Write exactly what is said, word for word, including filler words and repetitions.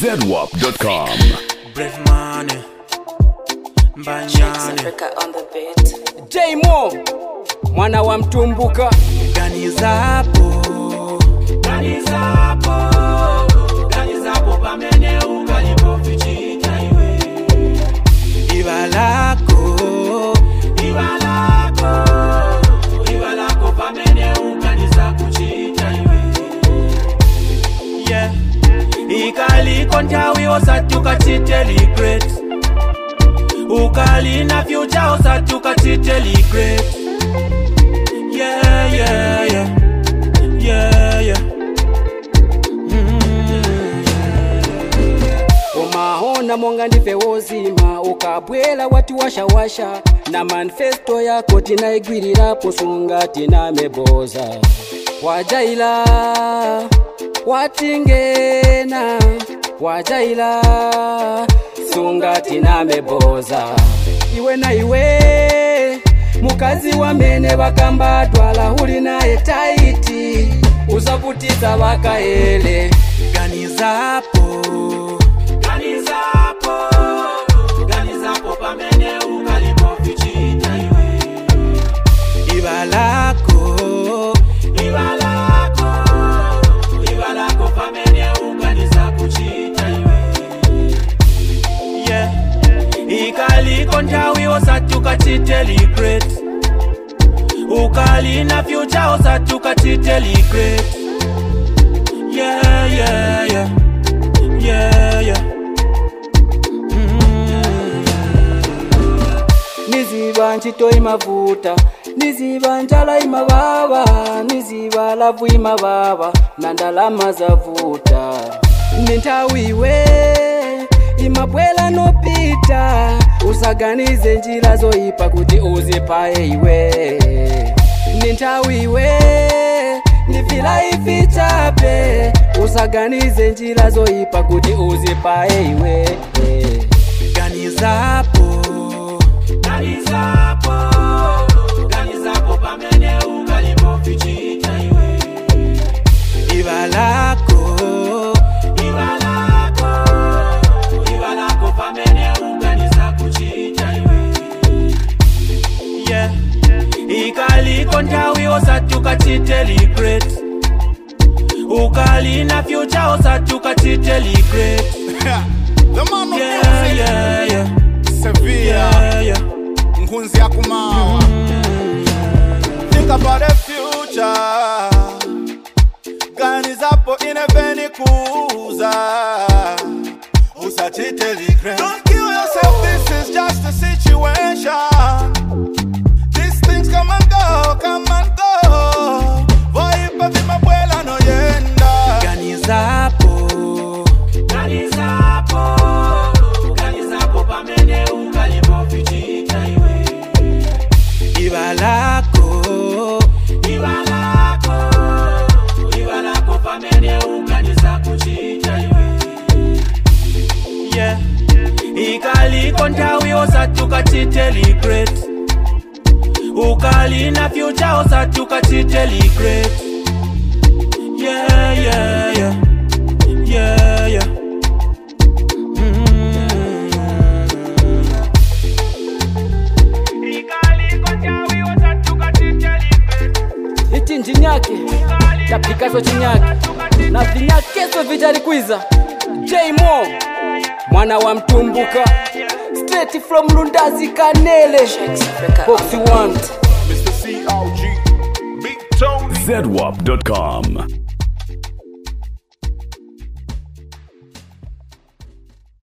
Z W A P dot com. Brave money, Banyane on the beat. J Mo, mwana wa mtumbuka. Gani zapo, gani zapo, gani zapo pamene ukalipo fichita iwe. Iwa lako, iwa lako, iwa lako pamene ukaliza kuchita iwe. Yeah, ikali kontawi osatuka chite regret. Ukali na future osatuka chite regret. Yeah, yeah, yeah, yeah, yeah. Mm-hmm. Umahona monga ndife wozima ukabwela watu washawasha na manifesto yako tinaigwirira posunga tinameboza wajaila watingena wajaila sunga tinameboza iwe na iwe mukazi wamene bakamba twala huli naye taiti uzavutiza bakaele Gani zapo, gani zapo, gani zapo pamene ukalipo fichita iwe. Iwa lako, iwa lako, iwa lako pamene ukaliza kuchita iwe. Yeah, ikali kontawi osatuka chite regret. Ukali na future osatuka chite regret. Yeah, yeah, yeah, yeah, yeah. Mm-hmm. niziba nchito imavuta niziba njala imababa niziba lavu imababa na ndalama zavuta nintawiwe imabwela nopita usaganize njira zoipa kuti uzipae iwe nintawiwe nifila ifichape usaganize njira zoipa kuti uzipae iwe Gani zapo, gani zapo, gani zapo pamene ukalipo fichita iwe. Iwa lako, iwa lako, iwa lako pamene ukaliza kuchita iwe. Yeah, ikali kontawi osatuka chite regret. Ukali na future osatuka chite regret. The man of Yeah, music, yeah, yeah, Sevilla, yeah, yeah. Nkunzi Akumawa. Think about the future. Gani zapo ineveni kuza. Usachite regret. Don't kill yourself, this is just a situation. These things come and go, come and go. Voipa vima buela no yenda. Gani zapo, gani zapo, gani zapo pamene ukalipo fichita iwe. Iwa lako, iwa lako, iwa lako pamene ukaliza kuchita iwe. Yeah, ikali kontawi osatuka chite regret. Ukali na future osatuka chite regret. Yeah, yeah, yeah, yeah, yeah. Mm-hmm. Ikali kontawi osatuka chite regret. iti njinyake tapikazo chinyake na vinyakezo vijarikwiza J Mo mwana wa mtumbuka straight from Lundazi Kanele Boxy one Mister C O G, Big Tony. Z W A P dot com.